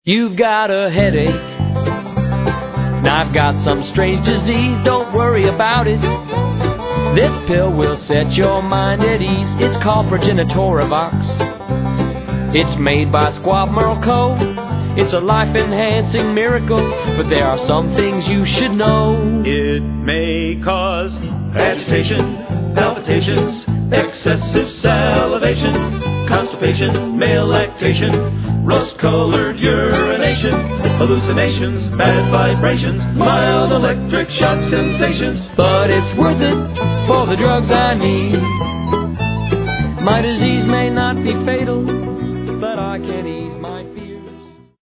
You've got a headache, and I've got some strange disease. Don't worry about it. This pill will set your mind at ease. It's called Progenitorivox. It's made by Squab Merle Co. It's a life-enhancing miracle, but there are some things you should know. It may cause agitation, palpitations, excessive salivation, constipation, male lactation, rust-colored urination, hallucinations, bad vibrations, mild electric shock sensations. But it's worth it for the drugs I need. My disease may not be fatal, but I can ease